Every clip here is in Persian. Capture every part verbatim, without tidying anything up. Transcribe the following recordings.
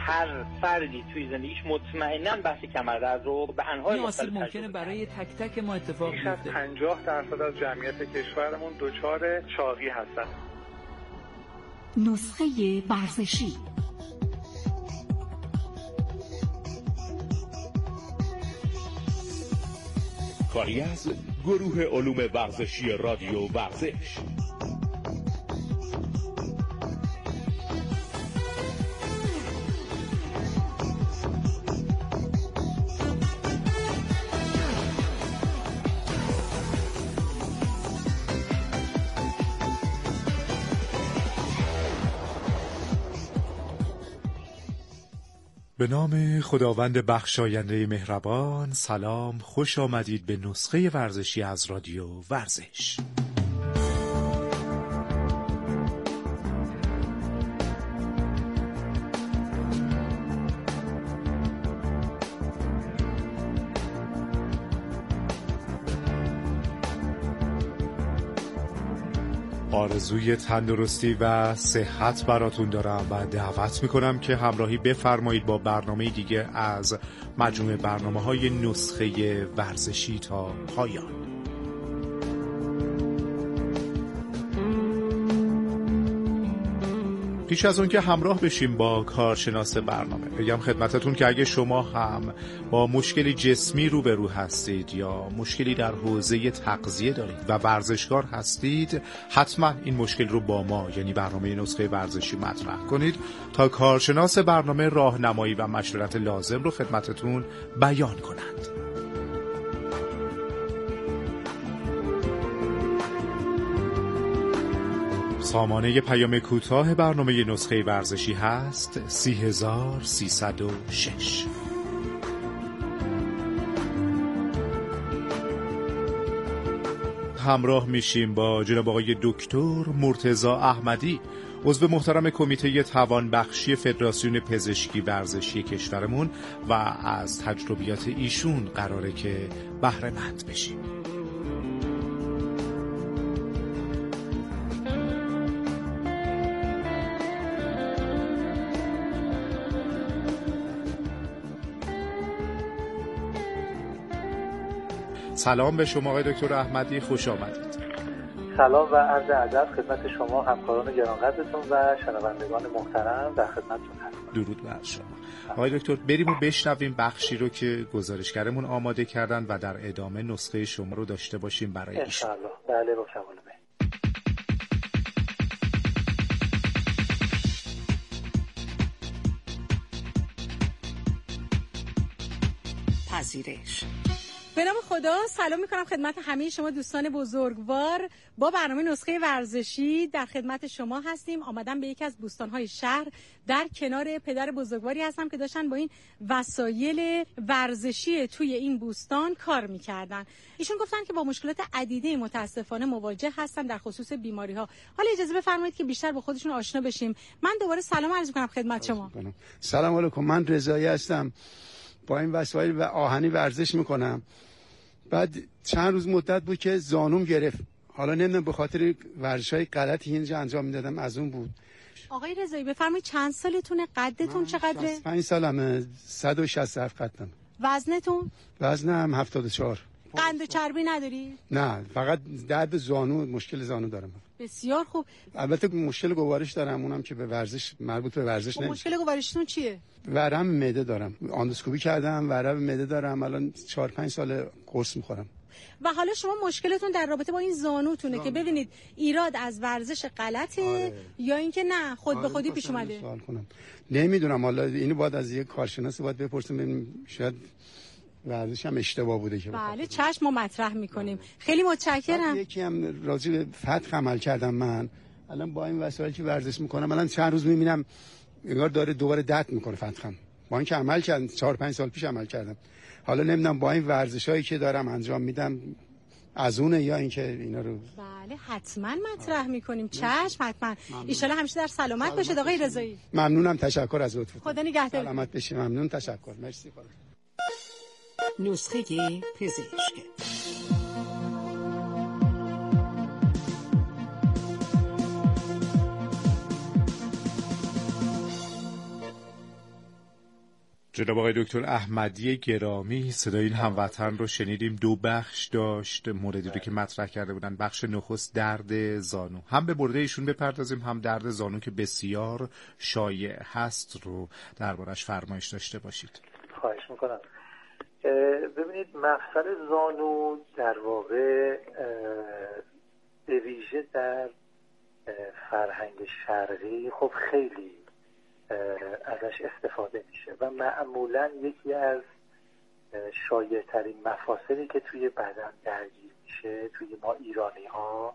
هر فردی توی زندگیش مطمئناً بحث کمردرد رو به انواع مختلف ممکنه برای تک تک ما اتفاق بیفته. بیش از پنجاه درصد از جمعیت کشورمون دچار چاقی هستن. نسخه ورزشی. کاری از گروه علوم ورزشی رادیو ورزش. به نام خداوند بخشاینده مهربان. سلام، خوش آمدید به نسخه ورزشی از رادیو ورزش. آرزوی تندرستی و صحت براتون دارم و دعوت میکنم که همراهی بفرمایید با برنامه دیگه از مجموعه برنامه‌های نسخه ورزشی تا پایان. پیش از اون که همراه بشیم با کارشناس برنامه، بگم خدمتتون که اگه شما هم با مشکلی جسمی روبرو هستید یا مشکلی در حوزه تغذیه دارید و ورزشکار هستید، حتما این مشکل رو با ما یعنی برنامه نسخه ورزشی مطرح کنید تا کارشناس برنامه راهنمایی و مشورت لازم رو خدمتتون بیان کنند. سامانه پیام کوتاه برنامه نسخه ورزشی هست سی هزار سیصد و شش. همراه میشیم با جناب آقای دکتر مرتضی احمدی، عضو محترم کمیته توانبخشی فدراسیون پزشکی ورزشی کشورمون و از تجربیات ایشون قراره که بهره مند بشیم. سلام به شما آقای دکتر احمدی، خوش آمدید. سلام و عرض ادب خدمت شما همکاران گرانقدرتون و شنوندگان محترم، در خدمتتون هستم. درود بر شما. آقای دکتر بریم و بشنویم بخشی رو که گزارشگرمون آماده کردن و در ادامه نسخه شما رو داشته باشیم برای ایشون. ان شاء الله. بله با کمال میل. پذیرش. به نام خدا سلام میکنم خدمت همه شما دوستان بزرگوار. با برنامه نسخه ورزشی در خدمت شما هستیم. آمدم به یکی از بوستان‌های شهر در کنار پدر بزرگواری هستم که داشتن با این وسایل ورزشی توی این بوستان کار میکردن. ایشون گفتن که با مشکلات عدیده متاسفانه مواجه هستن در خصوص بیماری‌ها. حالا اجازه بفرمایید که بیشتر با خودشون آشنا بشیم. من دوباره سلام عرض میکنم خدمت شما. سلام علیکم، من رضایی هستم. با این وسایل و آهنی ورزش میکنم. بعد چند روز مدت بود که زانوم گرفت. حالا نمیدونم به خاطر ورزش‌های غلطی اینجا انجام میدادم از اون بود. آقای رضایی بفرمایید چند سالتونه؟ قدتون چقدره؟ شصت و پنج سالمه. صد و شصت و هفت قدم. وزنتون؟ وزنم هفتاد و چهار. قند و چربی نداری؟ نه، فقط درد زانو، مشکل زانو دارم. بسیار خوب. البته مشکل گوارش دارم، اونم که به ورزش مربوط به ورزش نمیشه. مشکل گوارشتون چیه؟ ورم معده دارم. اندوسکوپی کردم، ورم معده دارم. الان چهار پنج سال قرص میخورم. و حالا شما مشکلتون در رابطه با این زانوتونه زانو. که ببینید ایراد از ورزش غلطه آره. یا اینکه نه خود آره به خودی پیش اومده؟ سوال کنم. نمیدونم، حالا اینو باید از یک کارشناس باید بپرسیم، ببینیم شاید ورزش هم اشتباه بوده که بله چشم ما مطرح میکنیم. خیلی متشکرم. یکی هم راجع به فتق عمل کردم من. الان با این وسایلی که ورزش میکنم الان چند روز میبینم انگار داره دوباره درد میکنه فتقم. با اینکه عمل کردم چهار پنج سال پیش عمل کردم. حالا نمیدونم با این ورزشایی که دارم انجام میدم از اونه یا اینکه اینا رو بله حتما مطرح میکنیم. چشم حتما. ان شاء الله همیشه در سلامت باشید آقای رضایی. ممنونم، تشکر از لطفتون. خدا نگهدار. سلامت باشید. ممنون، تشکر. مرسی. خدا. نسخه پزشک. جناب آقای دکتر احمدی گرامی، صدای این هموطن رو شنیدیم. دو بخش داشت موردی رو که مطرح کرده بودن. بخش نخست درد زانو، هم به مورد ایشون بپردازیم، هم درد زانو که بسیار شایع هست رو دربارش فرمایش داشته باشید. خواهش میکنم. ببینید، مفصل زانو در واقع به ویژه در فرهنگ شرقی خب خیلی ازش استفاده میشه و معمولا یکی از شایع ترین مفاصلی که توی بدن درگیر میشه توی ما ایرانی ها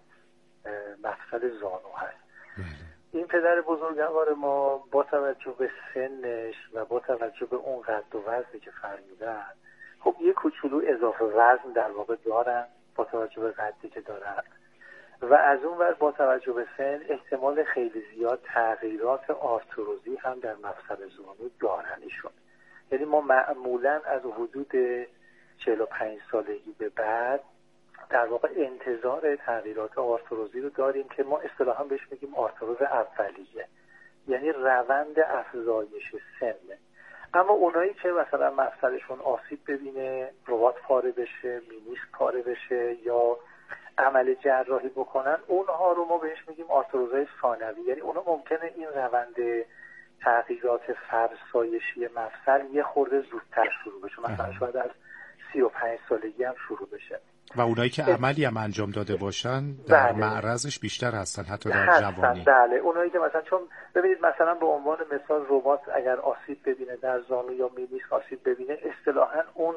مفصل زانو هست. این پدر بزرگوار ما با توجه به سنش و با توجه به اون قد و وزنی که فرمودن، خب یه کوچولو اضافه وزن در واقع دارن با توجه به قدی که دارن و از اون ور با توجه به سن احتمال خیلی زیاد تغییرات آرتروزی هم در مفصل زانو دارن ایشون. یعنی ما معمولا از حدود چهل و پنج سالگی به بعد در واقع انتظار تغییرات آرتروزی رو داریم که ما اصطلاحا بهش میگیم آرتروز اولیه، یعنی روند افزایش سنه. اما اونایی که مثلا مفصلشون آسیب ببینه، رباط پاره بشه، مینیسک پاره بشه یا عمل جراحی بکنن، اونها رو ما بهش میگیم آرتروزهای ثانوی. یعنی اونا ممکنه این روند تغییرات فرسایشی مفصل یه خورده زودتر شروع بشه، مثلا شاید از سی و پنج سالگی هم شروع بشه. و اونایی که عملی هم انجام داده باشن در بله. معرضش بیشتر هستن، حتی در هستن. جوانی. بله، اونایی که مثلا چون ببینید مثلا به عنوان مثال رباط اگر آسیب ببینه در زانو یا مینیسک آسیب ببینه، اصطلاحاً اون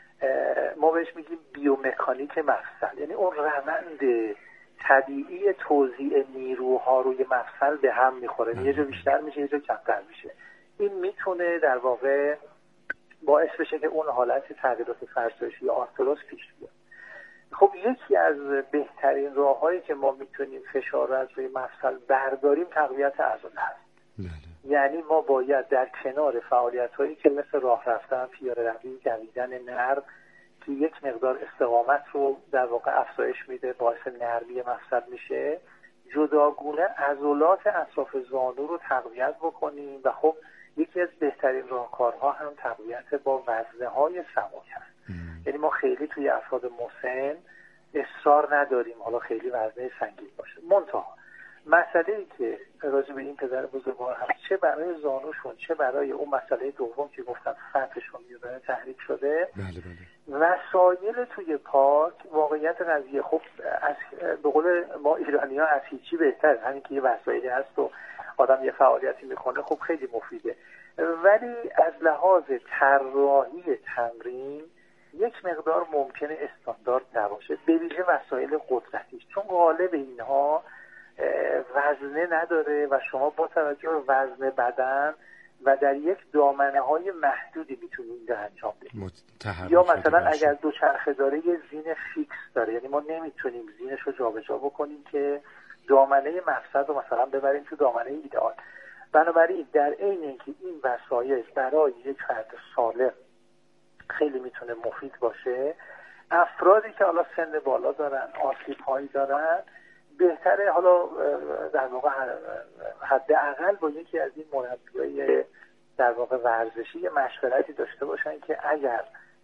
ما بهش میگیم بیومکانیک مفصل، یعنی اون روند طبیعی توزیع نیروها روی مفصل به هم میخوره، یه جا بیشتر میشه یه جا کمتر میشه. این میتونه در واقع باعث بشه که اون حالت تغییرات فرسایشی یا آرتروز پیش بیاد. خب یکی از بهترین راههایی که ما میتونیم فشار رو از روی مفصل برداریم تقویت عضله است. یعنی ما باید در کنار فعالیت‌هایی که مثل راه رفتن، پیاده روی، دویدن نرم که یک مقدار استقامت رو در واقع افزایش میده، باعث نرمی مفصل میشه، جداگونه عضلات اطراف زانو رو تقویت بکنیم و خب یکی از بهترین راهکارها هم تقویت با وزنه‌های سبک هست. یعنی ما خیلی توی افراد مسن اصرار نداریم حالا خیلی وزنه سنگین باشه. منتها مسئله‌ای که راجع به این پدر بزرگوار هست، چه برای زانوشون چه برای اون مسئله دوم که گفتم فتحشون یه تحریک شده، بله بله. وسایل توی پارک واقعیت قضیه خب از به قول ما ایرانی‌ها از هیچی بهتر، همین که یه وسایلی هست و آدم یه فعالیتی میکنه خب خیلی مفیده. ولی از لحاظ طراحی تمرین یک مقدار ممکنه استاندارد نباشه، به ویژه وسایل قدرتی، چون غالب اینها وزنه نداره و شما با توجه به وزن بدن و در یک دامنه های محدودی میتونید این رو انجام بدید. یا مثلا اگر دوچرخه داره یه زین فیکس داره، یعنی ما نمیتونیم زینش رو جابجا بکنیم که دامنه مفصل رو مثلا ببریم تو دامنه ایدئال. بنابراین در عین اینکه این وسایل برای یک فرد سالم خیلی میتونه مفید باشه، افرادی که حالا سن بالا دارن، آسیب هایی دارن، بهتره حالا در واقع حداقل با یکی از این مربیای در واقع ورزشی مشورتی داشته باشن که اگر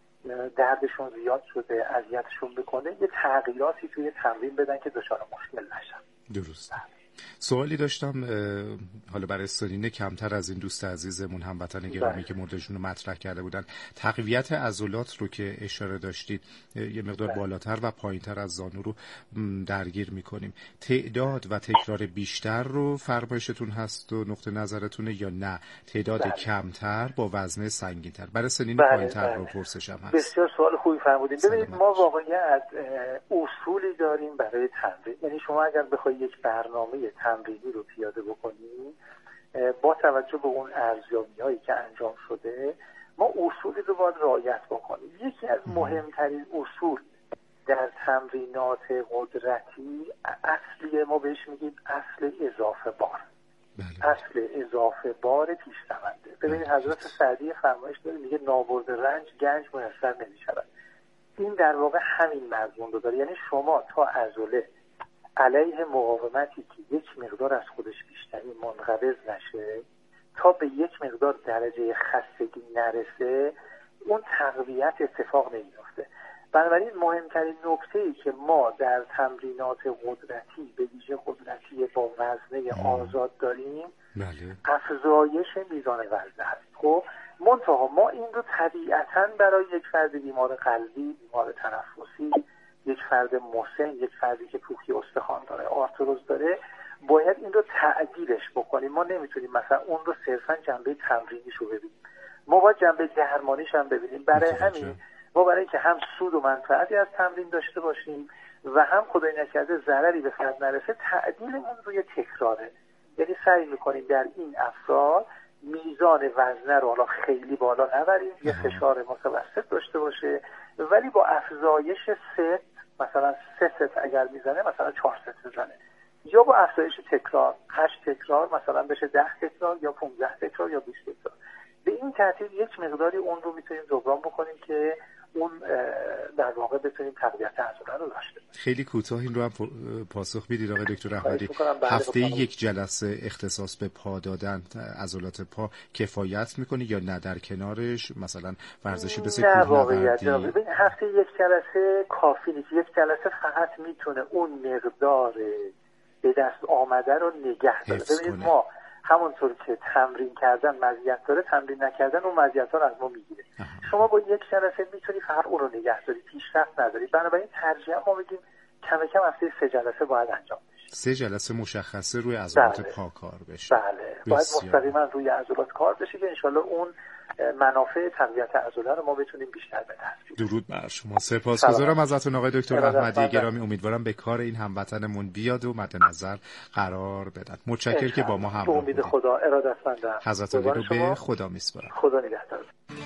دردشون زیاد شده، اذیتشون بکنه، یه تغییراتی توی تمرین بدن که دچار مشکل نشن. درست. سوالی داشتم حالا برای سنین کمتر از این دوست عزیزمون هموطن گرامی که موردشون رو مطرح کرده بودن، تقویت عضلات رو که اشاره داشتید یه مقدار بله. بالاتر و پایینتر از زانو رو درگیر میکنیم. تعداد و تکرار بیشتر رو فرمایشتون هست و نقطه نظرتونه یا نه تعداد بله. کمتر با وزن سنگین‌تر؟ برای سنین بله. پایینتر بله. رو پرسشم هست. بسیار سوال خوبی فرمودید. ببینید ما واقعیت اصولی داریم برای تمرین. یعنی شما اگر بخواید یک برنامه تمرینی رو پیاده بکنیم با توجه به اون ارزیابی‌هایی که انجام شده، ما اصولی رو باید رعایت بکنیم. یکی از مهمترین اصول در تمرینات قدرتی اصلی ما بهش میگیم اصل اضافه بار. بله. اصل اضافه بار پیش‌دونده. ببینید حضرت سعدی فرمایش داره، میگه نابرد رنج گنج میسر نمی‌شود. این در واقع همین مضمون رو داره. یعنی شما تا عضله علیه مقاومتی که یک مقدار از خودش بیشتری منقبض نشه، تا به یک مقدار درجه خستگی نرسه اون تقویت اتفاق نمیفته. بنابراین مهمترین نکته‌ای که ما در تمرینات قدرتی به ویژه قدرتی با وزنه آزاد داریم بله. افزایش میزان وزن هست. خب منتها ما این رو طبیعتاً برای یک فرد بیمار قلبی، بیمار تنفسی، یک فرد مسن، یک فردی که پوکی استخوان داره، آرتروز داره، باید این رو تعدیلش بکنیم. ما نمیتونیم مثلا اون رو صرفاً جنبه تمرینیش رو ببینیم، ما باید جنبه درمانیش هم ببینیم. برای همین ما برای اینکه هم سود و منفعتی از تمرین داشته باشیم و هم خدای نکرده ضرری به فرد نرسه، تعدیلمون روی تکراره. یعنی سعی میکنیم در این افراد میزان وزنه رو حالا خیلی بالا نبریم، یه فشار متوسط داشته باشه، ولی با افزایش ست، مثلا سه ست اگر میزنه مثلا چهار ست بزنه، یا با افزایش تکرار هشت تکرار مثلا بشه ده تکرار یا پانزده تکرار یا بیست تکرار. به این ترتیب یک مقداری اون رو میتونیم جبران بکنیم که اون در واقع بتونیم تقویت عضله رو داشته باشیم. خیلی کوتاه این رو هم پاسخ میدید آقای دکتر احمدی. هفته یک جلسه اختصاص به پا دادن، عضلات پا کفایت میکنه یا نه در کنارش مثلا ورزشی مثل کوهنوردی؟ ببین هفته یک جلسه کافی نیست. یک جلسه فقط میتونه اون مقدار به دست آمده رو نگه داره. ببینید ما همونطور که تمرین کردن مزیت داره، تمرین نکردن اون مزیت ها رو از ما میگیره. شما با یک جلسه میتونی فقط اون رو نگه داری، پیشرفت نداری. بنابراین ترجیح ما بگیم کم کم هفته سه جلسه باید انجام بشه. سه جلسه مشخصه روی عضلات بله. پا کار بشه. بله. باید مستقیما روی عضلات کار بشه که انشالله اون منافع تقویت عضله رو ما بتونیم بیشتر به دست بیاریم. درود بر شما. سپاسگزارم ازتون آقای دکتر احمدی گرامی. امیدوارم به کار این هموطنمون بیاد و مد نظر قرار بدن. متشکرم که با ما همراه بودید. امید خدا، ارادتمندم. حضرت علی رو به خدا میسپارم. خدا نگهدار.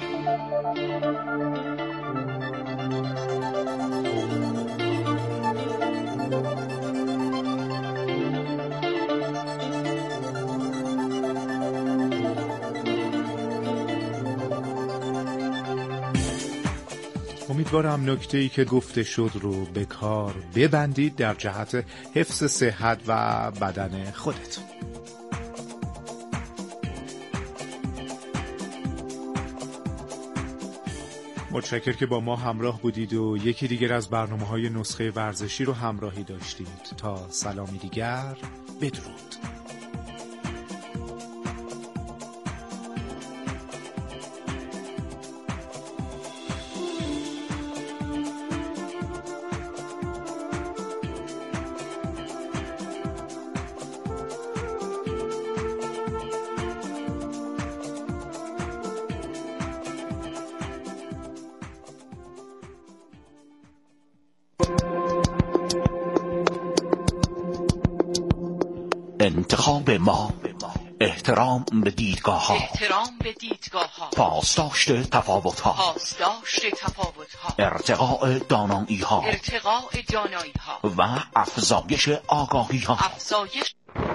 امیدوارم نکته‌ای که گفته شد رو به کار ببندید در جهت حفظ صحت و بدن خودتون. متشکرم که با ما همراه بودید و یکی دیگر از برنامه‌های نسخه ورزشی رو همراهی داشتید. تا سلامی دیگر، بدرود. انتخاب ما، احترام به دیدگاه ها، احترام به دیدگاه ها، پاسداشت تفاوت ها، پاسداشت تفاوت ها، ارتقاء دانایی ها، ارتقاء دانایی ها و افزایش آگاهی ها. افزایش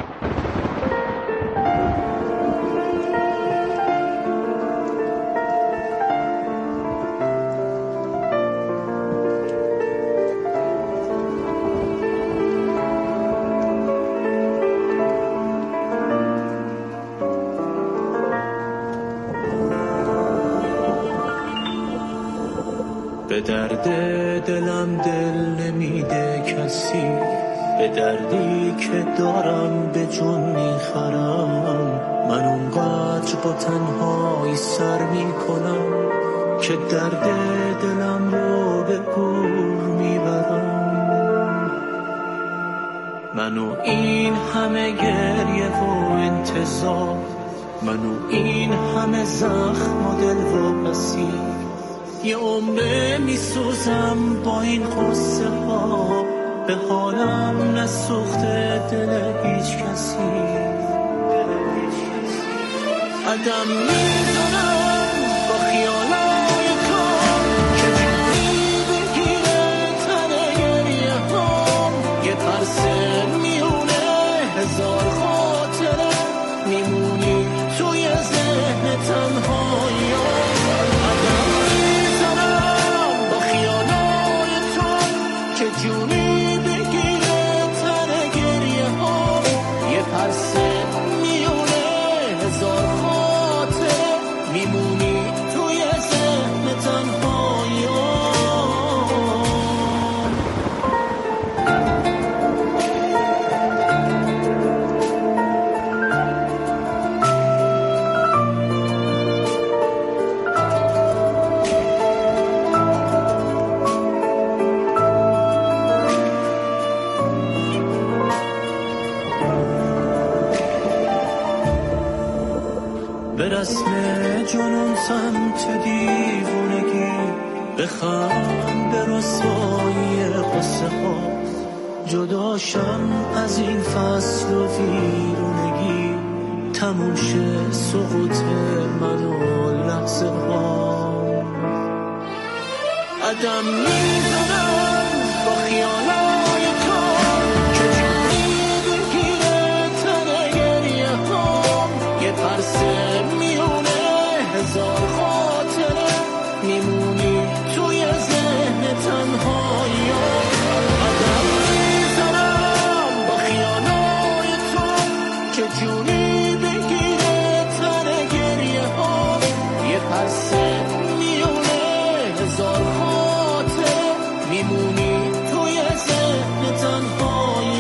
به درد دلم دل نمیده کسی، به دردی که دارم به جون میخرم. من اونقدر با تنهایی سر میکنم که درد دلم رو به گور میبرم. منو این همه گریه و انتظار، منو این همه زخم و دل و اسیر، یه عمره میسوزم با این قصه ها، به حالم نسوخته دل هیچ کسی. قدم میزنم با خیالای تو که جونی بگیره تن گریه هم، یه ترسه میونه هزار خاطره، میمونی توی ذهن تنهایی. جونی بگیره تن گریه ها، یه پرسه میونه هزار جنون سمت دیوونگی، بخند به رسوایی قصه ها، جداشم از این فصل و ویرونگی، تموم شه سقوط من و لحظه ها. قدم میزنم با خیالای تو که جونی بگیره تن گریه هم، یه پرسه میونه هزار خاطره، میمونی توی ذهن تنهایی. قدم میزنم با خیالای تو که جونی بگیره تن گریه هم، یه پرسه میونه هزار خاطره، میمونی توی ذهن تنهایی.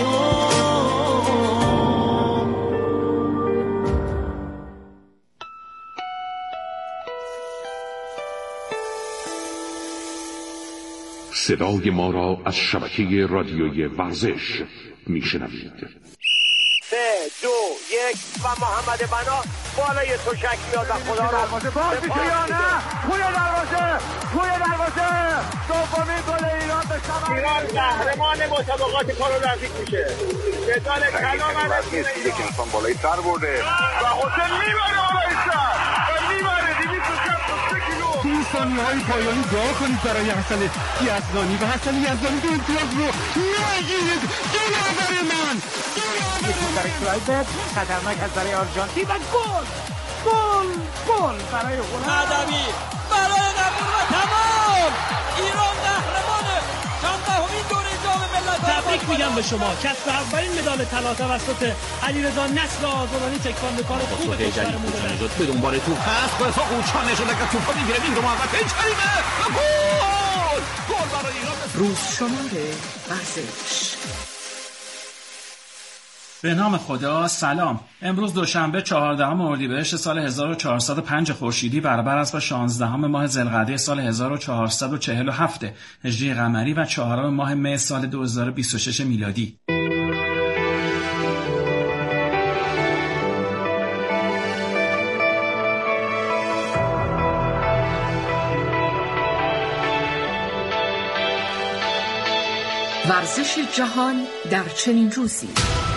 صدای ما را از شبکه رادیویی ورزش میشنوید. سه دو یک و محمد بنا بالای تشک میاد و خدا را بازی که یا نه توی دروازه توی دروازه دومین گل ایران به ثمر ایران قهرمان مسابقات پارالمپیک میشه. جدال کلام علیه یک انسان بالای سر برده و حسین میبره بالای سر و میبره دویست و شصت و سه کیلو. این ثانیه‌های پایانی دعا کنید برای حسن یزدانی و حسن یزدانی به امتیاز رو نگیرید. دلاور من یکی برای کلایبرت خطرناک از برای آرژانتین و گل گل گل برای هلند. ادبی برای نبود و تمام. ایران قهرمانه. چندمین دوره جام ملت‌ها. تبریک میگم به شما. کسب اولین مدال طلا توسط علیرضا نصر آزادانی تکواندوکار خوب کشورمون بود. به دنبال توپ هست و قوچان نشون که توپو میگیره این رو محوطه کریمه. گل گل برای ایران. روز شماره ورزش. به نام خدا. سلام. امروز دوشنبه چهاردهم اردیبهشت سال هزار و چهارصد و پنج خورشیدی برابر است با شانزدهم ماه ذوالقعده سال هزار و چهارصد و چهل و هفت هجری قمری و چهارم ماه مه سال دو هزار و بیست و شش میلادی. ورزش جهان در چنین روزی.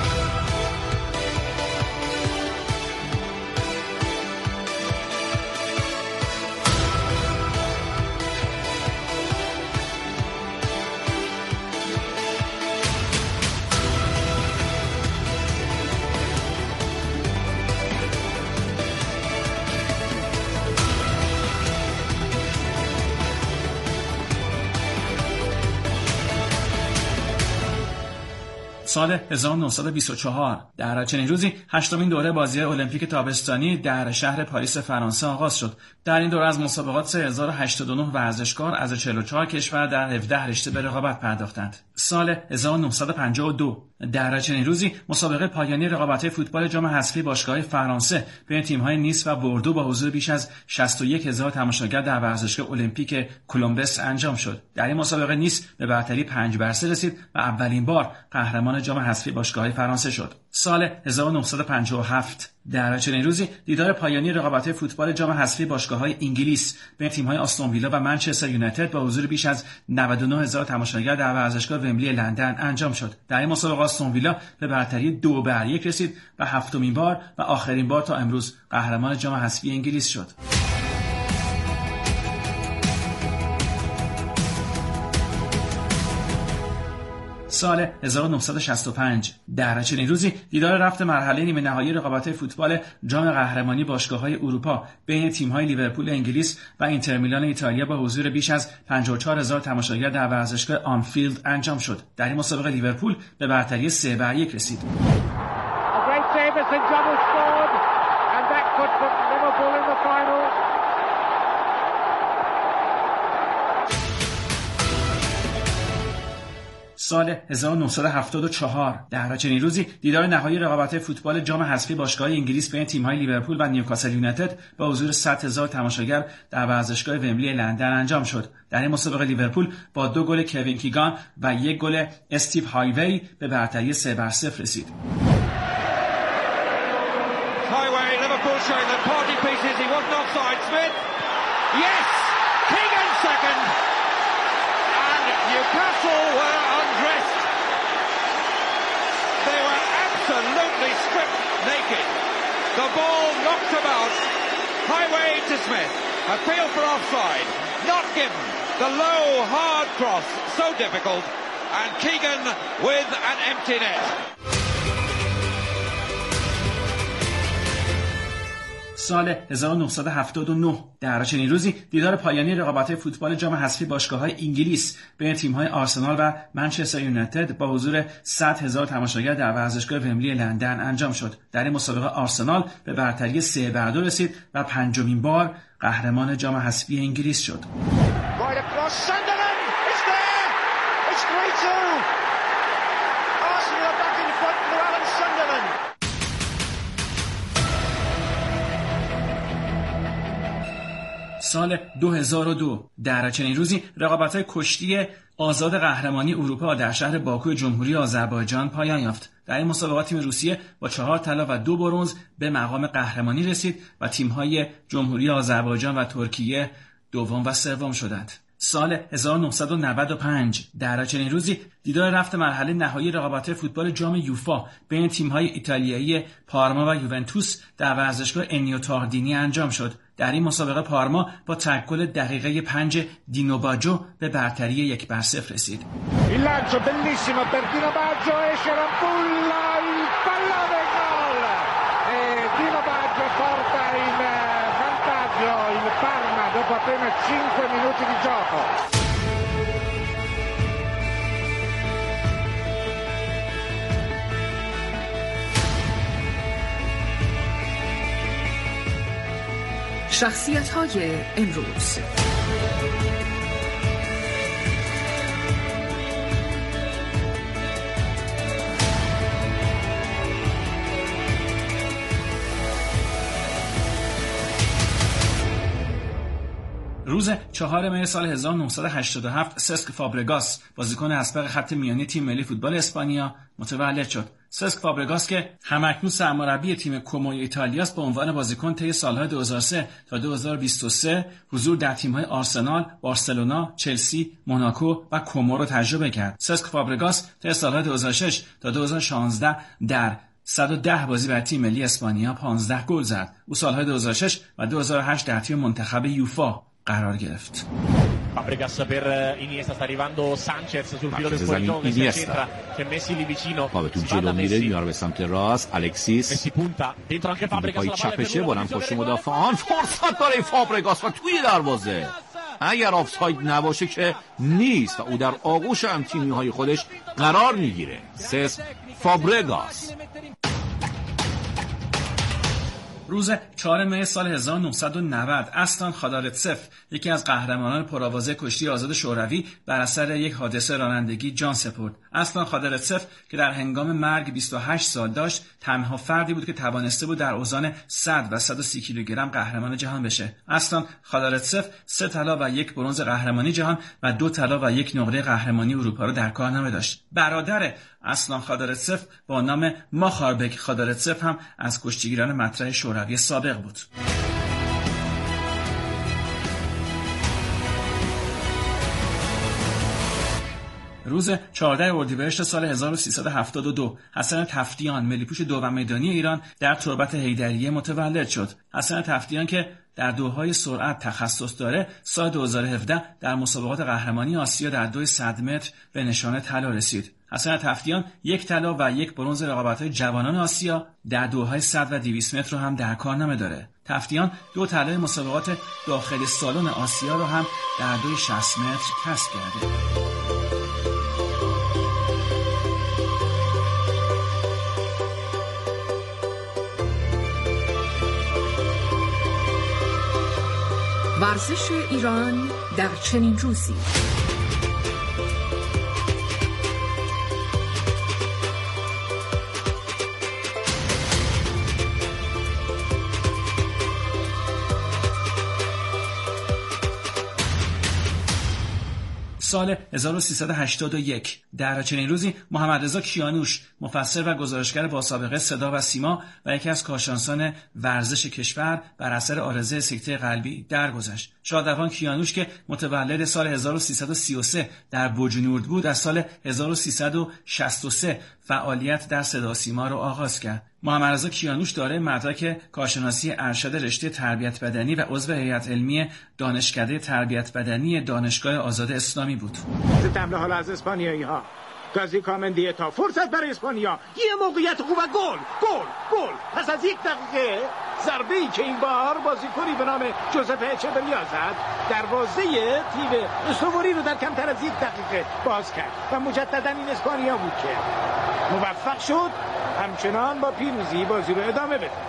سال هزار و نهصد و بیست و چهار در چنین روزی هشتمین دوره بازی المپیک تابستانی در شهر پاریس فرانسه آغاز شد. در این دوره از مسابقات سه هزار و هشتاد و نه ورزشکار از چهل و چهار کشور در هفده رشته به رقابت پرداختند. سال هزار و نهصد و پنجاه و دو در چنین روزی مسابقه پایانی رقابت‌های فوتبال جام حذفی باشگاه‌های فرانسه بین تیم‌های نیس و بوردو با حضور بیش از شصت و یک هزار تماشاگر در ورزشگاه المپیک کلمبس انجام شد. در این مسابقه نیس به برتری پنج بر سه رسید و اولین بار قهرمان جام حذفی باشگاه‌های فرانسه شد. سال هزار و نهصد و پنجاه و هفت در چنین روزی دیدار پایانی رقابت‌های فوتبال جام حذفی باشگاه‌های انگلیس بین تیم‌های آستون ویلا و منچستر یونایتد با حضور بیش از نود و نه هزار تماشاگر در ورزشگاه ومبلی لندن انجام شد. در این مسابقه آستون ویلا به برتری دو بر یک رسید و هفتمین بار و آخرین بار تا امروز قهرمان جام حذفی انگلیس شد. سال هزار و نهصد و شصت و پنج در چنین روزی دیدار رفت مرحله نیمه نهایی رقابت‌های فوتبال جام قهرمانی باشگاه‌های اروپا بین تیم‌های لیورپول انگلیس و اینتر میلان ایتالیا با حضور بیش از پنجاه و چهار هزار تماشاگر در ورزشگاه آنفیلد انجام شد. در این مسابقه لیورپول به برتری سه بر یک رسید. سال هزار و نهصد و هفتاد و چهار در چنین روزی دیدار نهایی رقابت‌های فوتبال جام حذفی باشگاه انگلیس بین تیم‌های لیورپول و نیوکاسل یونایتد با حضور صد هزار تماشاگر در ورزشگاه ومبلی لندن انجام شد. در این مسابقه لیورپول با دو گل کوین کیگان و یک گل استیو هایوی به برتری سه بر صفر رسید. Highway, Liverpool showing that party pieces. He wasn't offside. Smith. Yes, Keegan second. And Newcastle were undressed. They were absolutely stripped naked. The ball knocked about. Highway to Smith. Appeal for offside. Not given. The low, hard cross. So difficult. And Keegan with an empty net. سال هزار و نهصد و هفتاد و نه در چنین روزی دیدار پایانی رقابت‌های فوتبال جام حذفی باشگاه‌های انگلیس بین تیم‌های آرسنال و منچستر یونایتد با حضور صد هزار تماشاگر در ورزشگاه ومبلی لندن انجام شد. در این مسابقه آرسنال به برتری سه بر دو رسید و پنجمین بار قهرمان جام حذفی انگلیس شد. سال دو هزار و دو در چنین روزی رقابت‌های کشتی آزاد قهرمانی اروپا در شهر باکو جمهوری آذربایجان پایان یافت. در این مسابقات تیم روسیه با چهار طلا و دو برنز به مقام قهرمانی رسید و تیم‌های جمهوری آذربایجان و ترکیه دوم و سوم شدند. سال هزار و نهصد و نود و پنج در چنین روزی دیدار رفت مرحله نهایی رقابت‌های فوتبال جام یوفا بین تیم‌های ایتالیایی پارما و یوونتوس در ورزشگاه انیو تاردینی انجام شد. در این مسابقه پارما با تکل دقیقه پنج دینو باجو به برتری یک بر صفر رسید. Il lancio bellissimo per Dino Baggio e Sciarampulla il pallone gol e Dino Baggio porta in vantaggio il Parma dopo appena cinque minuti di gioco. شخصیت‌های امروز. روز چهارم می سال هزار و نهصد و هشتاد و هفت سسک فابرگاس بازیکن اسبق خط میانی تیم ملی فوتبال اسپانیا متولد شد. سسک فابرگاس که همکنون سرمربی تیم کومو ایتالیا است، به عنوان بازیکن طی سالهای دو هزار و سه تا دو هزار و بیست و سه حضور در تیم‌های آرسنال، بارسلونا، چلسی، موناکو و کومو را تجربه کرد. سسک فابرگاس طی سالهای دو هزار و شش تا دو هزار و شانزده در صد و ده بازی برای تیم ملی اسپانیا پانزده گل زد. او سالهای دو هزار و شش و دو هزار و هشت در تیم منتخب یوفا قرار گرفت. Fabregas per Iniesta, sta arrivando Sanchez sul filo del spogliatoio che si accentra, c'è Messi lì vicino. پا تو جلو میره، میاره به سمت راست. الکسیس Messi punta dentro anche Fabregas, پای چپشه بلند پشت مدافعان، فرصت برای فابرگاس و توی دروازه. اگر آفساید نباشه که نیست و او در آغوش هم تیمی‌های خودش قرار میگیره. سس فابرگاس. روز چهارم می سال هزار و نهصد و نود استان خادارتسف، یکی از قهرمانان پرآوازه کشتی آزاد شوروی، بر اثر یک حادثه رانندگی جان سپرد. استان خادارتسف که در هنگام مرگ بیست و هشت سال داشت، تنها فردی بود که توانسته بود در اوزان صد و صد و سی کیلوگرم قهرمان جهان بشه. استان خادارتسف سه طلا و یک برنز قهرمانی جهان و دو طلا و یک نقره قهرمانی اروپا را در کارنامه داشت. برادر اسلان خادارتسف با نام ماخاربک خادارتسف هم از کشتیگیران مطرح شوروی سابق بود. روز چهاردهم اردیبهشت سال هزار و سیصد و هفتاد و دو حسن تفتیان، ملیپوش دوم میدانی ایران، در تربت حیدریه متولد شد. حسن تفتیان که در دوهای سرعت تخصص داره، سال دو هزار و هفده در مسابقات قهرمانی آسیا در دوی صد متر به نشان طلا رسید. حسن تفتیان یک طلا و یک برنز رقابت‌های جوانان آسیا در دوهای صد و دویست متر رو هم در کارنامه داره. تفتیان دو طلای مسابقات داخل سالن آسیا رو هم در دوی شصت متر کسب کرده. ورزش ایران در چنین روزی. سال هزار و سیصد و هشتاد و یک در چنین روزی محمد رضا کیانوش، مفسر و گزارشگر با سابقه صدا و سیما و یکی از کارشناسان ورزش کشور، بر اثر عارضه سکته قلبی درگذشت. شادروان کیانوش که متولد سال هزار و سیصد و سی و سه در بوجنورد بود، از سال هزار و سیصد و شصت و سه فعالیت در صدا سیما را آغاز کرد. محمد رضا کیانوش دارای مدرک کارشناسی ارشد رشته تربیت بدنی و عضو هیئت علمی دانشکده تربیت بدنی دانشگاه آزاد اسلامی بود. حمله حالا از اسپانیایی‌ها. گازی کامندیتا فرصت برای اسپانیا، یه موقعیت خوب و گل گل گل. پس از یک دقیقه ضربه‌ای که این بار بازیکنی به نام جوزف اچبریا زد، دروازه تیم اسطوری رو در کمتر از یک دقیقه باز کرد و مجددا این اسپانیا بود که موفق شد همچنان با پیروزی بازی رو ادامه بده.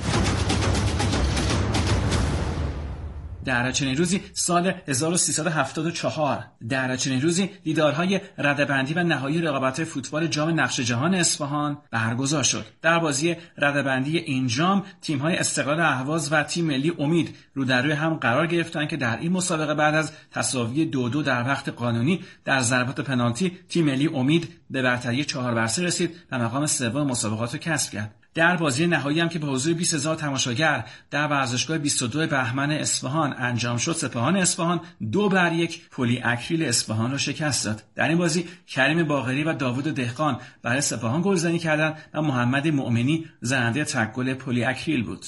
در چنین روزی سال هزار و سیصد و هفتاد و چهار در چنین روزی دیدارهای رده‌بندی و نهایی رقابت فوتبال جام نقش جهان اصفهان برگزار شد. در بازی رده‌بندی این جام تیم‌های استقلال اهواز و تیم ملی امید رو در روی هم قرار گرفتند که در این مسابقه بعد از تساوی دو دو در وقت قانونی در ضربات پنالتی تیم ملی امید به برتری چهار بر سه رسید و مقام سوم مسابقات را کسب کرد. در بازی نهایی هم که به حضور بیست هزار تماشاگر در ورزشگاه بیست و دو بهمن اصفهان انجام شد، سپاهان اصفهان دو بر یک پلی اکریل اصفهان را شکست داد. در این بازی کریم باقری و داوود دهقان برای سپاهان گلزنی کردند و محمد مؤمنی زننده تک گل پلی اکریل بود.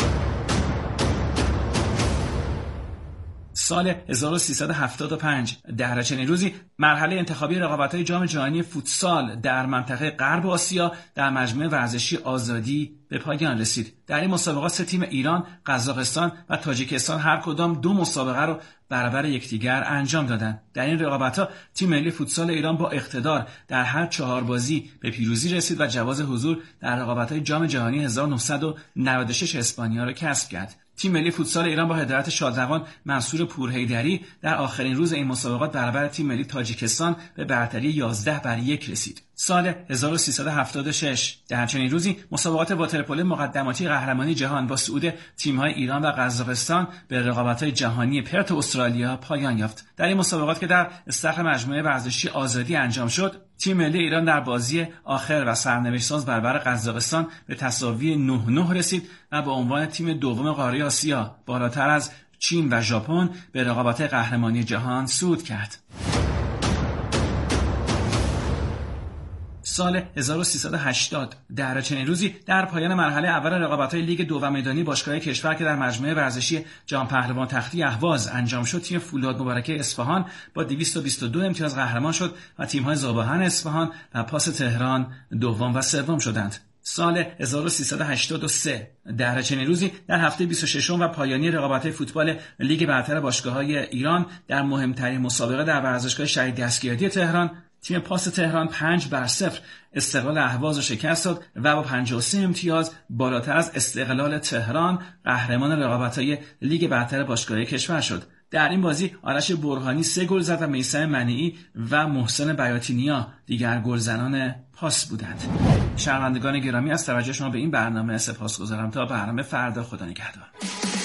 سال هزار و سیصد و هفتاد و پنج در چنین روزی مرحله انتخابی رقابت‌های جام جهانی فوتسال در منطقه غرب آسیا در مجمع ورزشی آزادی به پایان رسید. در این مسابقات سه تیم ایران، قزاقستان و تاجیکستان هر کدام دو مسابقه را برابر یکدیگر انجام دادند. در این رقابت‌ها تیم ملی فوتسال ایران با اقتدار در هر چهار بازی به پیروزی رسید و جواز حضور در رقابت‌های جام جهانی هزار و نهصد و نود و شش اسپانیا را کسب کرد. تیم ملی فوتسال ایران با هدایت شادروان منصور پورحیدری در آخرین روز این مسابقات برابر تیم ملی تاجیکستان به برتری یازده بر یک رسید. سال هزار و سیصد و هفتاد و شش در چنین روزی مسابقات واترپولو مقدماتی قهرمانی جهان با صعود تیم‌های ایران و قزاقستان به رقابت‌های جهانی پرت استرالیا پایان یافت. در این مسابقات که در استخر مجموعه ورزشی آزادی انجام شد، تیم ملی ایران در بازی آخر و سرنوشت‌ساز برابر قزاقستان به تساوی نه نه رسید و به عنوان تیم دوم قاره آسیا بالاتر از چین و ژاپن به رقابت‌های قهرمانی جهان صعود کرد. سال هزار و سیصد و هشتاد در چنین روزی در پایان مرحله اول رقابت‌های لیگ دو میدانی باشگاه کشور که در مجموعه ورزشی جام پهلوان تختی اهواز انجام شد، تیم فولاد مبارکه اصفهان با دویست و بیست و دو امتیاز قهرمان شد و تیم‌های زاباهن اصفهان و پاس تهران دوم و سوم شدند. سال هزار و سیصد و هشتاد و سه در چنین روزی در هفته بیست و ششم و پایانی رقابت‌های فوتبال لیگ برتر باشگاه‌های ایران در مهمترین مسابقه در ورزشگاه شهید دستگردی تهران، تیم پاس تهران پنج بر صفر استقلال اهواز را شکست داد و با پنجاه و سه امتیاز بالاتر از استقلال تهران قهرمان رقابت‌های لیگ برتر باشگاه‌های کشور شد. در این بازی آرش برهانی سه گل زد و میثم منیعی و محسن بیاتینیا دیگر گلزنان پاس بودند. شنوندگان گرامی، از توجه شما به این برنامه سپاسگزارم. تا برنامه فردا، خدا نگهدار.